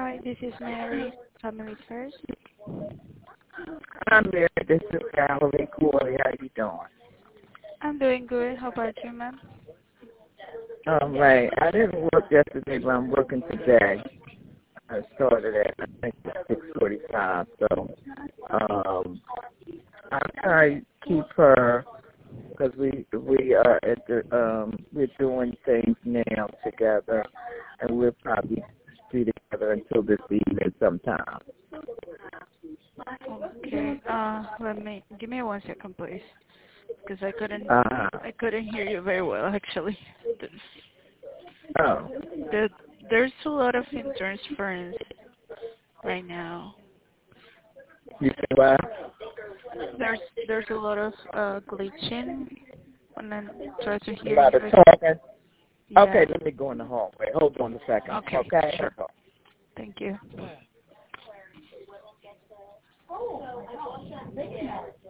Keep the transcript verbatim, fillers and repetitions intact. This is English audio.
Hi, this is Mary. Family first. I'm there. This is Valerie Corey. How you doing? I'm doing good. How about you, ma'am? All right. I didn't work yesterday, but I'm working today. I started at, I think, six forty-five. So um, I try to keep her because we we are at the um, we're doing things now together, and we'll probably be together until this evening sometime. Okay. Uh, let me give me one second, please, because I couldn't Uh-huh. I couldn't hear you very well actually. Oh. The, there's a lot of interference right now. You say what? There's there's a lot of uh, glitching when I try to A hear lot you. of talking. Yeah. Okay, let me go in the hallway. Hold on a second. Okay. Okay. Sure. Thank you.